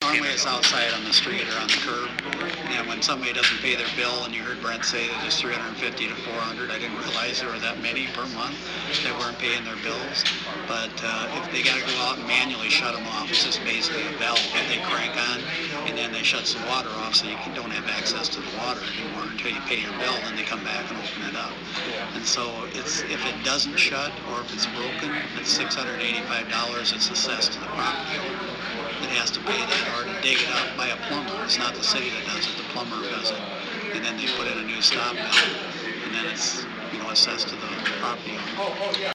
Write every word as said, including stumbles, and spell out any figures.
normally it's outside on the street or on the curb. And when somebody doesn't pay their bill, and you heard Brent say that it's three hundred fifty to four hundred, I didn't realize there were that many per month that weren't paying their bills. But uh, if they got to go out and manually shut them off, it's just basically a valve that they crank on, and then they shut some water off so you can, don't have access to the water anymore until you pay your bill, and then they come back and open it up. And so it's if it doesn't shut or if it's broken, it's six hundred eighty-five dollars. It's assessed to the property owner that has to pay that, or to dig it up by a plumber. It's not the city that does it, the plumber does it. And then they put in a new stop valve, and then it's, you know, assessed to the property owner.